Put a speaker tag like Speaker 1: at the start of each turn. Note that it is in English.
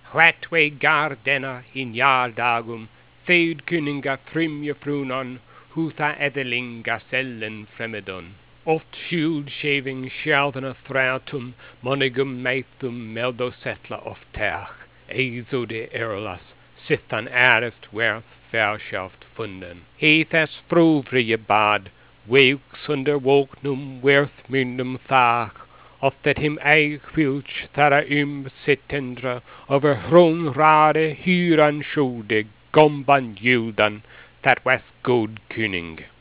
Speaker 1: What way gardenna in jardagum, Feud kuninga frimje frunon, Hutha edelinga sellen fremedon. Oft shield shaving sheldana thratum, Monigum maithum meldo setla of teach, Ezo de erlas, sithan areft werth verschaft funden. Heithas frovre je bad, Weuk under woknum werth myndum thach, of that him eig wilch thara sitendra over hron rade huran shode gomban juldan that was good kuning.